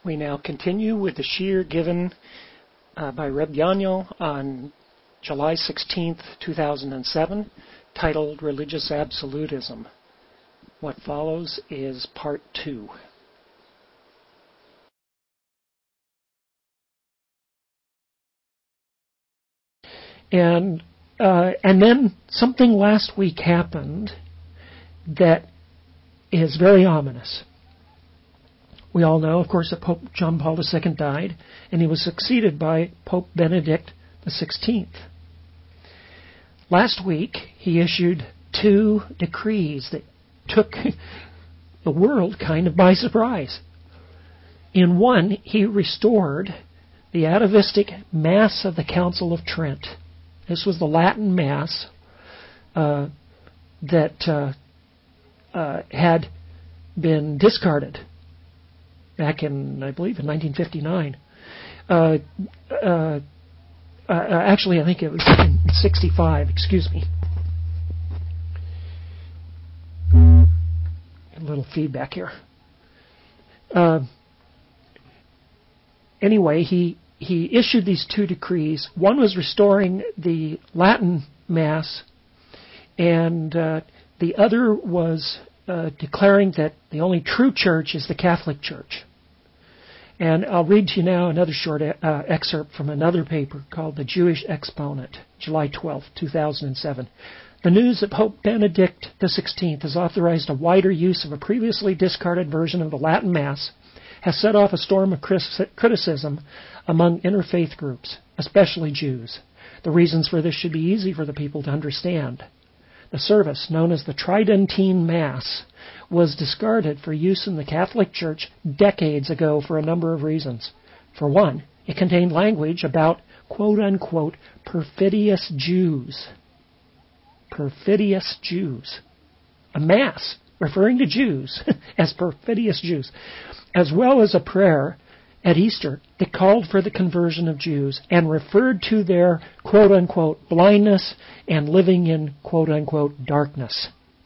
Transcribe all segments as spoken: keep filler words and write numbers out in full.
We now continue with the shiur given uh, by Reb Yanyo on July sixteenth, two thousand seven, titled Religious Absolutism. What follows is part two. And uh, and then something last week happened that is very ominous. We all know, of course, that Pope John Paul the Second died, and he was succeeded by Pope Benedict the sixteenth. Last week, he issued two decrees that took the world kind of by surprise. In one, he restored the atavistic Mass of the Council of Trent. This was the Latin Mass uh, that uh, uh, had been discarded back in, I believe, in nineteen fifty-nine. Uh, uh, uh, actually, I think it was in sixty-five, excuse me. A little feedback here. Uh, anyway, he, he issued these two decrees. One was restoring the Latin Mass, and uh, the other was uh, declaring that the only true church is the Catholic Church. And I'll read to you now another short uh, excerpt from another paper called The Jewish Exponent, July twelfth, two thousand seven. The news that Pope Benedict the sixteenth has authorized a wider use of a previously discarded version of the Latin Mass has set off a storm of criticism among interfaith groups, especially Jews. The reasons for this should be easy for the people to understand. The service, known as the Tridentine Mass, was discarded for use in the Catholic Church decades ago for a number of reasons. For one, it contained language about, quote-unquote, perfidious Jews. Perfidious Jews. A Mass referring to Jews as perfidious Jews, as well as a prayer at Easter that called for the conversion of Jews and referred to their, quote-unquote, blindness and living in, quote-unquote, darkness.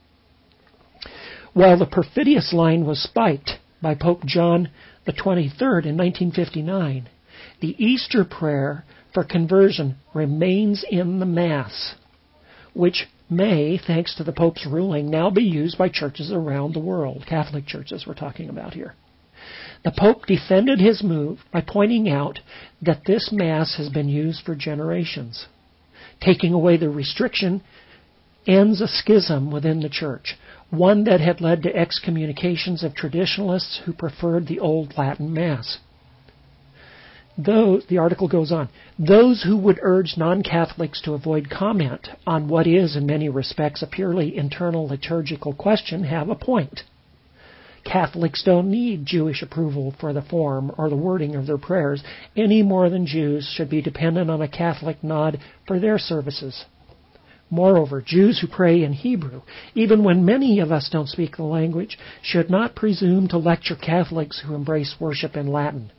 While the perfidious line was spiked by Pope John the twenty-third in nineteen fifty-nine, the Easter prayer for conversion remains in the Mass, which may, thanks to the Pope's ruling, now be used by churches around the world, Catholic churches we're talking about here. The Pope defended his move by pointing out that this Mass has been used for generations. Taking away the restriction ends a schism within the Church, one that had led to excommunications of traditionalists who preferred the old Latin Mass. Though, the article goes on, those who would urge non-Catholics to avoid comment on what is, in many respects, a purely internal liturgical question have a point. Catholics don't need Jewish approval for the form or the wording of their prayers any more than Jews should be dependent on a Catholic nod for their services. Moreover, Jews who pray in Hebrew, even when many of us don't speak the language, should not presume to lecture Catholics who embrace worship in Latin.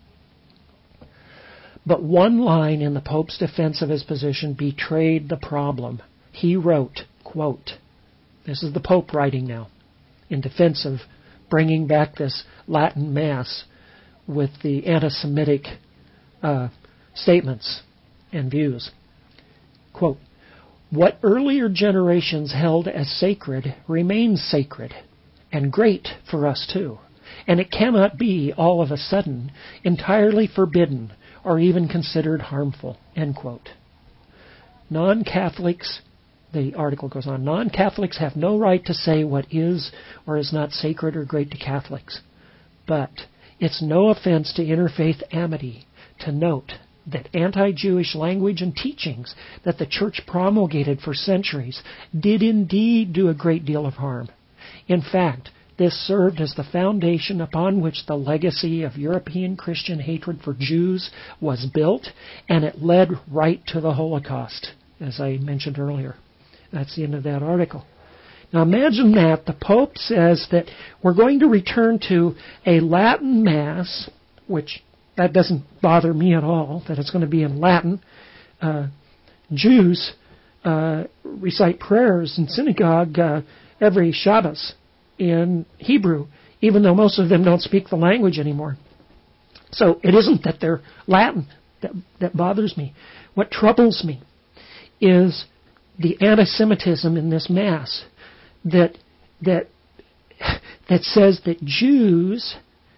But one line in the Pope's defense of his position betrayed the problem. He wrote, quote, this is the Pope writing now, in defense of bringing back this Latin Mass with the anti-Semitic uh, statements and views. Quote, what earlier generations held as sacred remains sacred, and great for us too, and it cannot be all of a sudden entirely forbidden or even considered harmful, end quote. Non-Catholics, the article goes on, non-Catholics have no right to say what is or is not sacred or great to Catholics. But it's no offense to interfaith amity to note that anti-Jewish language and teachings that the Church promulgated for centuries did indeed do a great deal of harm. In fact, this served as the foundation upon which the legacy of European Christian hatred for Jews was built, and it led right to the Holocaust, as I mentioned earlier. That's the end of that article. Now imagine that the Pope says that we're going to return to a Latin Mass, which that doesn't bother me at all, that it's going to be in Latin. Uh, Jews uh, recite prayers in synagogue uh, every Shabbos in Hebrew, even though most of them don't speak the language anymore. So it isn't that they're Latin that, that bothers me. What troubles me is the anti-Semitism in this Mass that that that says that Jews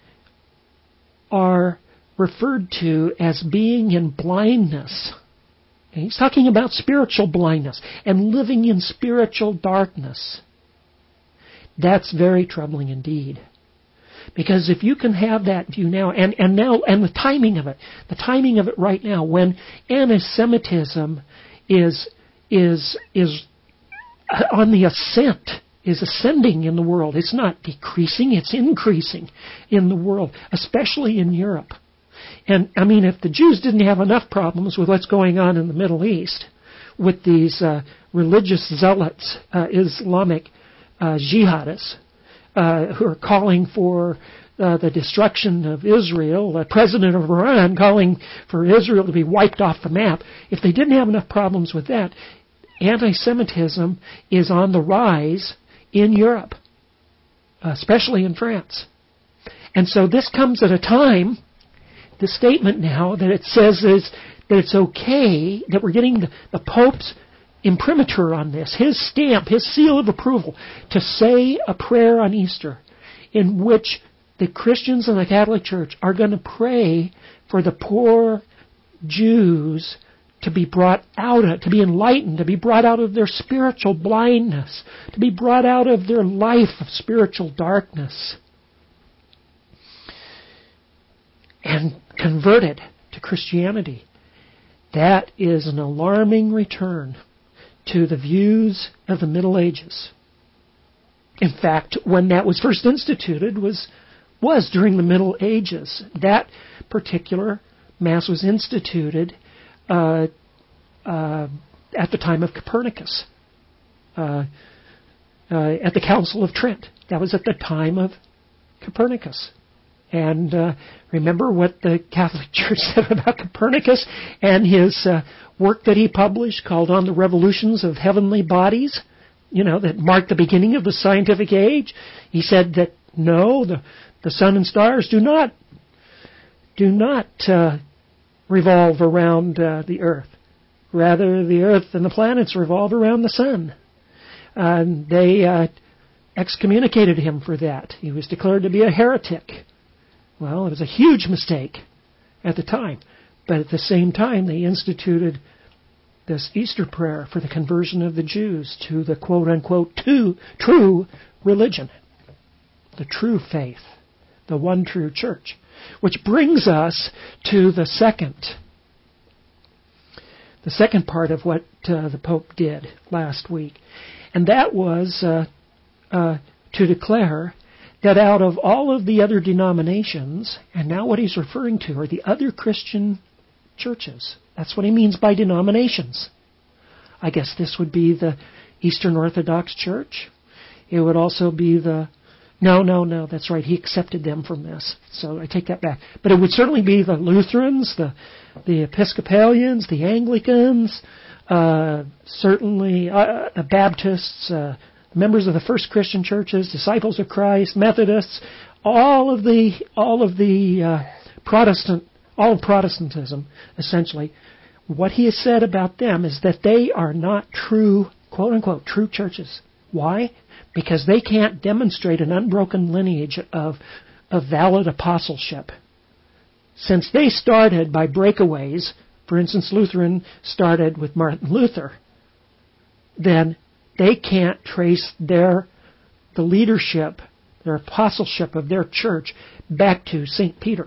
are referred to as being in blindness. And he's talking about spiritual blindness and living in spiritual darkness. That's very troubling indeed. Because if you can have that view now, and, and now, and the timing of it, the timing of it right now, when anti-Semitism is is is on the ascent, is ascending in the world. It's not decreasing, it's increasing in the world, especially in Europe. And, I mean, if the Jews didn't have enough problems with what's going on in the Middle East, with these uh, religious zealots, uh, Islamic uh, jihadists, uh, who are calling for uh, the destruction of Israel, the president of Iran calling for Israel to be wiped off the map, if they didn't have enough problems with that, anti-Semitism is on the rise in Europe, especially in France. And so this comes at a time, the statement now that it says is that it's okay, that we're getting the, the Pope's imprimatur on this, his stamp, his seal of approval, to say a prayer on Easter in which the Christians in the Catholic Church are going to pray for the poor Jews to be brought out of, to be enlightened, to be brought out of their spiritual blindness, to be brought out of their life of spiritual darkness, and converted to Christianity. That is an alarming return to the views of the Middle Ages. In fact, when that was first instituted was was during the Middle Ages. That particular Mass was instituted uh, uh, at the time of Copernicus, uh, uh, at the Council of Trent. That was at the time of Copernicus. And uh, remember what the Catholic Church said about Copernicus and his uh, work that he published called On the Revolutions of Heavenly Bodies, you know, that marked the beginning of the scientific age. He said that, no, the, the sun and stars do not, do not uh, revolve around uh, the earth. Rather, the earth and the planets revolve around the sun. Uh, they uh, excommunicated him for that. He was declared to be a heretic. Well, it was a huge mistake at the time. But at the same time, they instituted this Easter prayer for the conversion of the Jews to the quote-unquote two, true religion, the true faith, the one true church. Which brings us to the second, the second part of what uh, the Pope did last week. And that was uh, uh, to declare that out of all of the other denominations, and now what he's referring to are the other Christian churches. That's what he means by denominations. I guess this would be the Eastern Orthodox Church. It would also be the... No, no, no, that's right. He accepted them from this. So I take that back. But it would certainly be the Lutherans, the the Episcopalians, the Anglicans, uh, certainly uh, the Baptists, uh, members of the first Christian churches, Disciples of Christ, Methodists, all of the all of the uh, Protestant, all of Protestantism, essentially. What he has said about them is that they are not true, quote unquote, true churches. Why? Because they can't demonstrate an unbroken lineage of of valid apostleship. Since they started by breakaways, for instance, Lutheran started with Martin Luther, then they can't trace their the leadership, their apostleship of their church back to Saint Peter.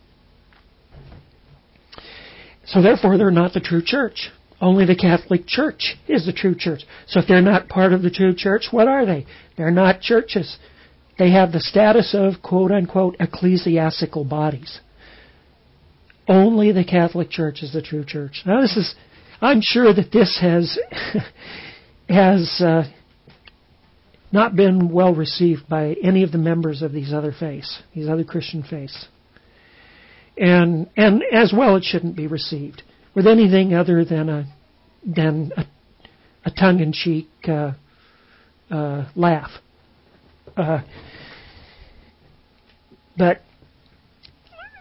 So therefore, they're not the true church. Only the Catholic Church is the true church. So if they're not part of the true church, what are they? They're not churches. They have the status of, quote-unquote, ecclesiastical bodies. Only the Catholic Church is the true church. Now this is, I'm sure that this has has uh, not been well received by any of the members of these other faiths, these other Christian faiths. And and as well, it shouldn't be received with anything other than a than a, a tongue-in-cheek uh, uh, laugh. Uh, but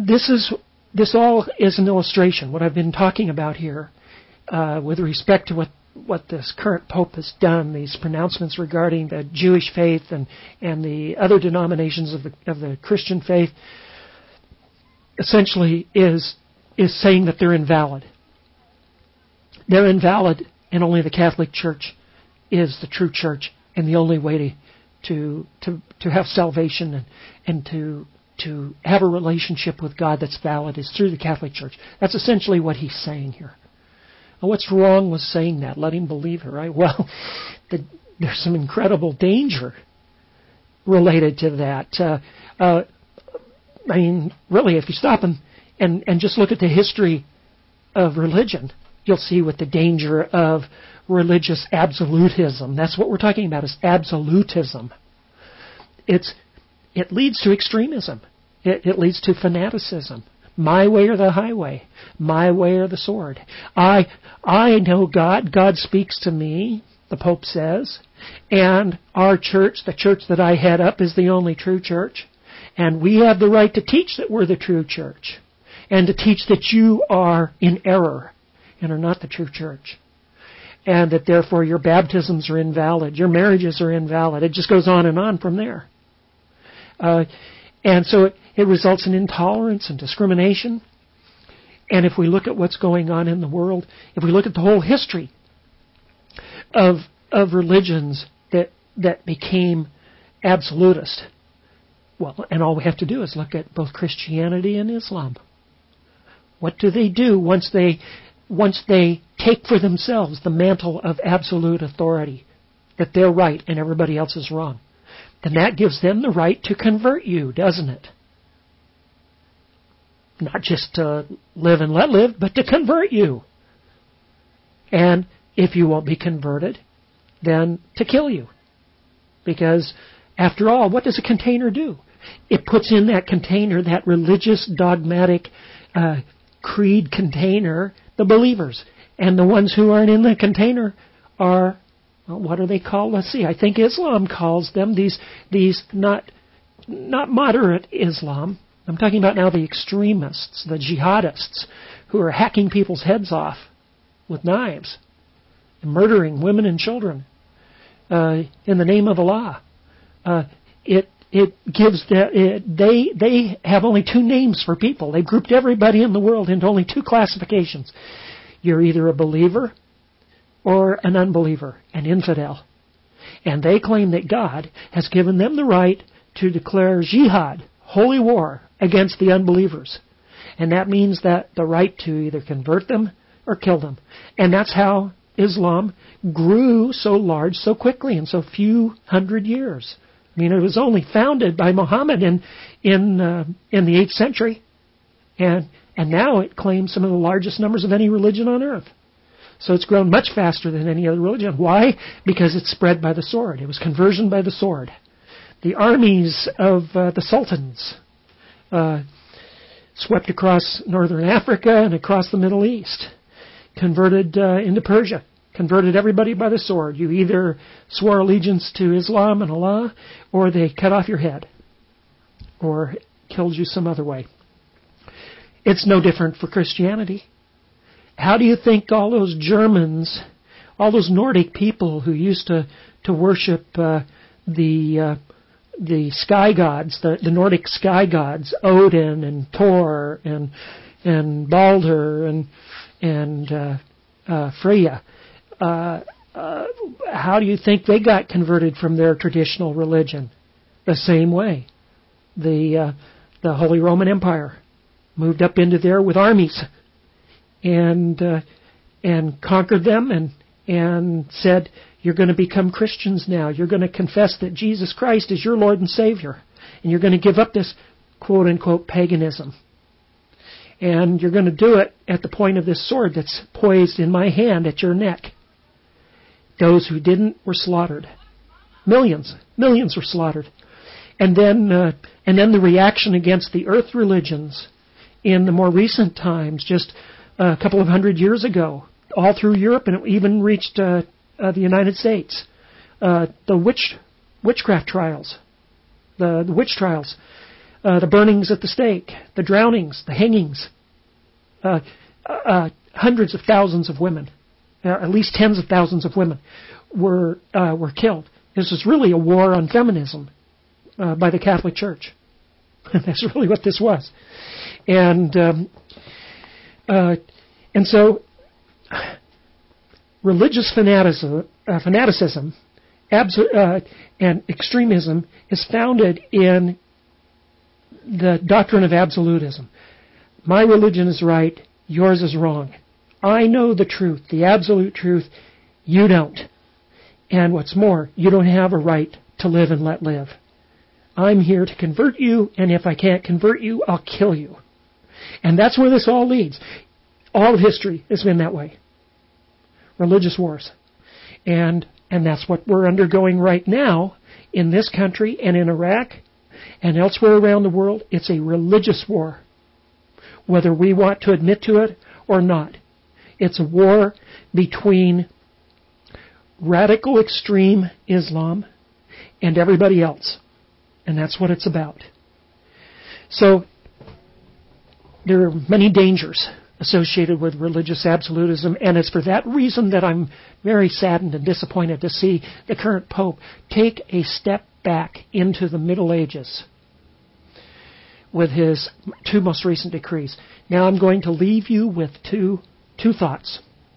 this is this all is an illustration. What I've been talking about here, uh, with respect to what what this current Pope has done, these pronouncements regarding the Jewish faith and and the other denominations of the of the Christian faith, essentially is is saying that they're invalid. They're invalid, and only the Catholic Church is the true church and the only way to to to, to have salvation and, and to to have a relationship with God that's valid is through the Catholic Church. That's essentially what he's saying here. Well, what's wrong with saying that? Let him believe it, right? Well, the, there's some incredible danger related to that. Uh, uh, I mean, really, if you stop and, and, and just look at the history of religion, you'll see what the danger of religious absolutism. That's what we're talking about, is absolutism. It's it leads to extremism. It, it leads to fanaticism. My way or the highway. My way or the sword. I I know God. God speaks to me, the Pope says. And our church, the church that I head up, is the only true church. And we have the right to teach that we're the true church. And to teach that you are in error and are not the true church. And that therefore your baptisms are invalid. Your marriages are invalid. It just goes on and on from there. Uh, and so it, it results in intolerance and discrimination. And if we look at what's going on in the world, if we look at the whole history of of religions that that became absolutist, well, and all we have to do is look at both Christianity and Islam. What do they do once they once they take for themselves the mantle of absolute authority, that they're right and everybody else is wrong? Then that gives them the right to convert you, doesn't it? Not just to live and let live, but to convert you. And if you won't be converted, then to kill you. Because, after all, what does a container do? It puts in that container, that religious, dogmatic, uh, creed container, the believers. And the ones who aren't in the container are, well, what are they called? Let's see. I think Islam calls them these these not not moderate Islam. I'm talking about now the extremists, the jihadists, who are hacking people's heads off with knives and murdering women and children uh, in the name of Allah. Uh, it it gives that it, they they have only two names for people. They've grouped everybody in the world into only two classifications. You're either a believer or an unbeliever, an infidel. And they claim that God has given them the right to declare jihad, holy war, against the unbelievers. And that means that the right to either convert them or kill them. And that's how Islam grew so large so quickly in so few hundred years. I mean, it was only founded by Muhammad in in uh, in the eighth century. And and now it claims some of the largest numbers of any religion on earth. So it's grown much faster than any other religion. Why? Because it's spread by the sword. It was conversion by the sword. The armies of uh, the sultans uh, swept across northern Africa and across the Middle East, converted uh, into Persia, converted everybody by the sword. You either swore allegiance to Islam and Allah, or they cut off your head, or killed you some other way. It's no different for Christianity. How do you think all those Germans, all those Nordic people who used to to worship uh, the uh, the sky gods, the, the Nordic sky gods, Odin and Thor and and Balder and and uh, uh, Freya, uh, uh, how do you think they got converted from their traditional religion? The same way. The uh, the Holy Roman Empire moved up into there with armies. And uh, and conquered them and and said, you're going to become Christians now. You're going to confess that Jesus Christ is your Lord and Savior. And you're going to give up this quote-unquote paganism. And you're going to do it at the point of this sword that's poised in my hand at your neck. Those who didn't were slaughtered. Millions. Millions were slaughtered. And then, uh, and then the reaction against the earth religions in the more recent times, just a couple of hundred years ago, all through Europe, and it even reached uh, uh, the United States. Uh, the witch witchcraft trials, the, the witch trials, uh, the burnings at the stake, the drownings, the hangings, uh, uh, hundreds of thousands of women, uh, at least tens of thousands of women were uh, were killed. This was really a war on feminism uh, by the Catholic Church. That's really what this was. And um, uh, and so religious fanaticism, uh, fanaticism abso- uh, and extremism is founded in the doctrine of absolutism. My religion is right, yours is wrong. I know the truth, the absolute truth, you don't. And what's more, you don't have a right to live and let live. I'm here to convert you, and if I can't convert you, I'll kill you. And that's where this all leads. All of history has been that way. Religious wars. And and that's what we're undergoing right now in this country and in Iraq and elsewhere around the world. It's a religious war, whether we want to admit to it or not. It's a war between radical extreme Islam and everybody else. And that's what it's about. So there are many dangers associated with religious absolutism, and it's for that reason that I'm very saddened and disappointed to see the current Pope take a step back into the Middle Ages with his two most recent decrees. Now I'm going to leave you with two two thoughts.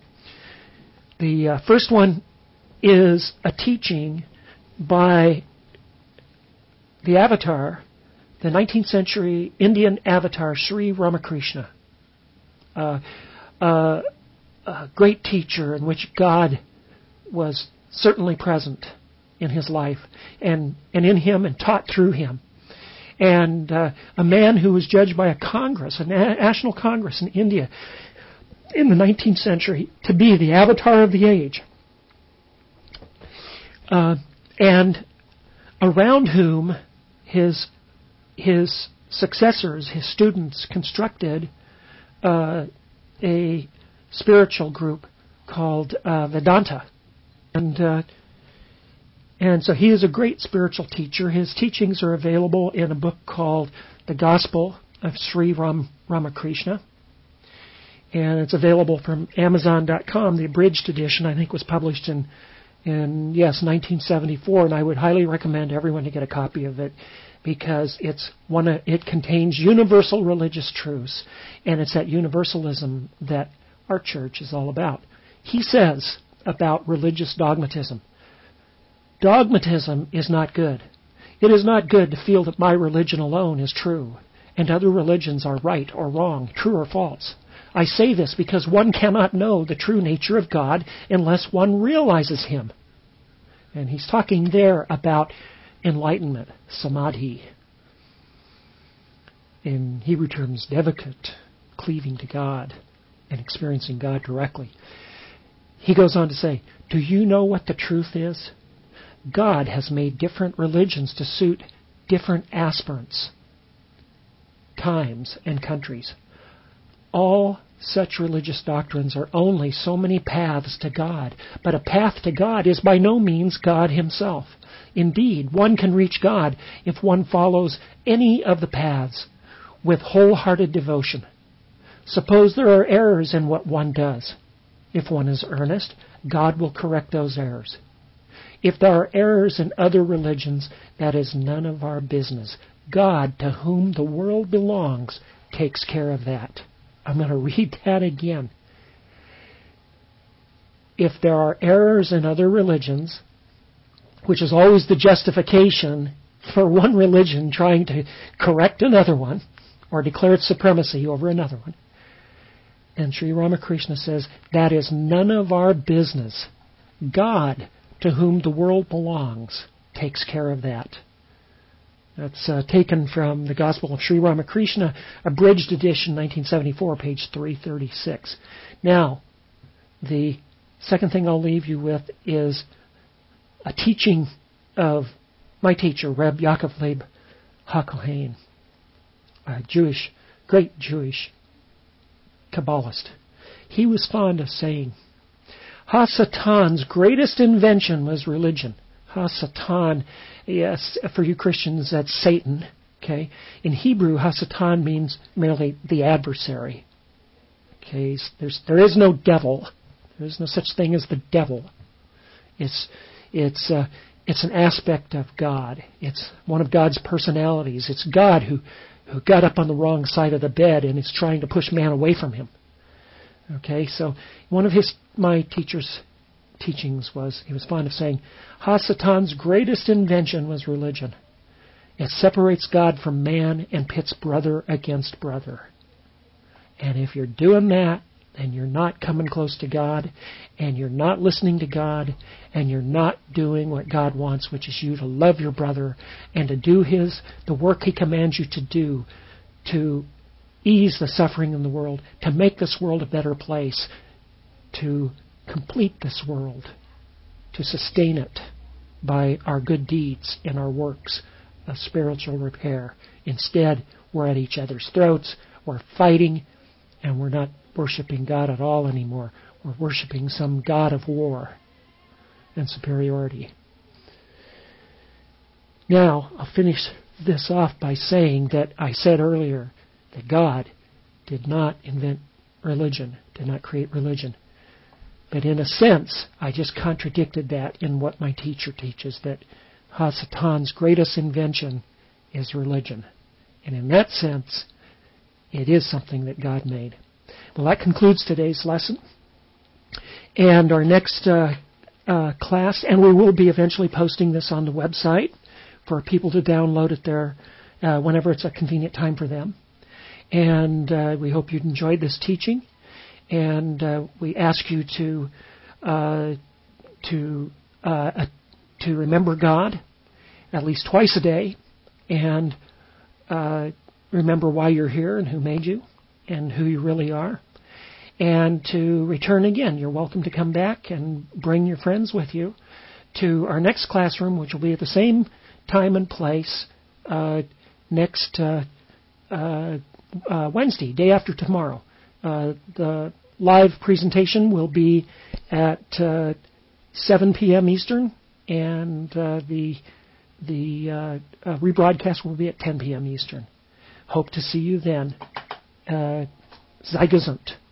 The uh, first one is a teaching by the avatar, the nineteenth century Indian avatar Sri Ramakrishna, uh, uh, a great teacher in which God was certainly present in his life and, and in him and taught through him. And uh, a man who was judged by a Congress, a national Congress in India in the nineteenth century to be the avatar of the age. Uh, and around whom his his successors, his students, constructed uh, a spiritual group called uh, Vedanta, and uh, and so he is a great spiritual teacher. His teachings are available in a book called The Gospel of Sri Ram- Ramakrishna, and it's available from Amazon dot com. The abridged edition, I think, was published in in yes nineteen seventy-four, and I would highly recommend everyone to get a copy of it, because it's one of, it contains universal religious truths, and it's that universalism that our church is all about. He says about religious dogmatism, dogmatism is not good. It is not good to feel that my religion alone is true, and other religions are right or wrong, true or false. I say this because one cannot know the true nature of God unless one realizes Him. And he's talking there about enlightenment, samadhi. In Hebrew terms, devakut, cleaving to God and experiencing God directly. He goes on to say, do you know what the truth is? God has made different religions to suit different aspirants, times, and countries. All such religious doctrines are only so many paths to God, but a path to God is by no means God Himself. Indeed, one can reach God if one follows any of the paths with wholehearted devotion. Suppose there are errors in what one does. If one is earnest, God will correct those errors. If there are errors in other religions, that is none of our business. God, to whom the world belongs, takes care of that. I'm going to read that again. If there are errors in other religions, which is always the justification for one religion trying to correct another one or declare its supremacy over another one, and Sri Ramakrishna says, that is none of our business. God, to whom the world belongs, takes care of that. That's uh, taken from the Gospel of Sri Ramakrishna, abridged edition, nineteen seventy-four, page three thirty-six. Now, the second thing I'll leave you with is a teaching of my teacher, Reb Yaakov Leib HaKohen, a Jewish, great Jewish Kabbalist. He was fond of saying, Ha-Satan's greatest invention was religion. Ha-Satan, yes, for you Christians, that's Satan. Okay? In Hebrew, Hasatan means merely the adversary. Okay? There's, there is no devil. There is no such thing as the devil. It's, it's, uh, it's an aspect of God. It's one of God's personalities. It's God who, who got up on the wrong side of the bed and is trying to push man away from him. Okay? So one of his, my teacher's teachings was, he was fond of saying, Hasatan's greatest invention was religion. It separates God from man and pits brother against brother. And if you're doing that, then you're not coming close to God, and you're not listening to God, and you're not doing what God wants, which is you to love your brother and to do his the work he commands you to do, to ease the suffering in the world, to make this world a better place, to complete this world, to sustain it by our good deeds and our works of spiritual repair. Instead, we're at each other's throats, we're fighting, and we're not worshiping God at all anymore. We're worshiping some god of war and superiority. Now, I'll finish this off by saying that I said earlier that God did not invent religion, did not create religion. But in a sense, I just contradicted that in what my teacher teaches, that Hasatan's greatest invention is religion. And in that sense, it is something that God made. Well, that concludes today's lesson. And our next uh, uh, class, and we will be eventually posting this on the website for people to download it there uh, whenever it's a convenient time for them. And uh, we hope you've enjoyed this teaching. And uh, we ask you to uh, to uh, to remember God at least twice a day, and uh, remember why you're here and who made you and who you really are, and to return again. You're welcome to come back and bring your friends with you to our next classroom, which will be at the same time and place uh, next uh, uh, uh, Wednesday, day after tomorrow. Uh, the live presentation will be at uh, seven p.m. Eastern, and uh, the the uh, uh, rebroadcast will be at ten p.m. Eastern. Hope to see you then. Uh, Sei gesund.